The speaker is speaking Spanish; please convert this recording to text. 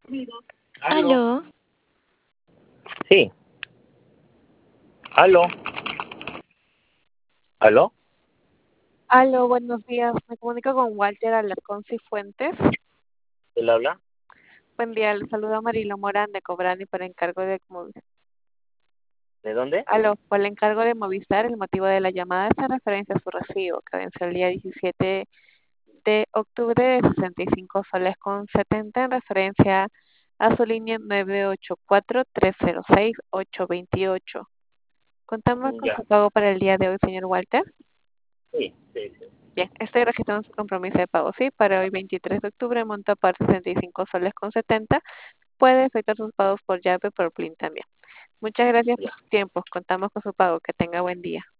Aló. Aló, Sí, aló, aló. Aló, buenos días. Me comunico con Walter Alarcón Cifuentes. ¿Él habla? Buen día, le saluda Marilo Morán de Cobrani por encargo de ¿De dónde? Aló, por el encargo de Movistar. El motivo de la llamada es en referencia a su recibo, que vence el día 17 de octubre de 65 soles con 70 en referencia a su línea 984-306-828. Contamos con Ya, su pago para el día de hoy, señor Walter. sí, sí, sí. Bien, estoy registrando su compromiso de pago, sí, para hoy 23 de octubre, monto a par 65 soles con 70. Puede efectuar sus pagos por llave, por PLIN también. Muchas gracias por Ya. su tiempo. Contamos con su pago. Que tenga buen día.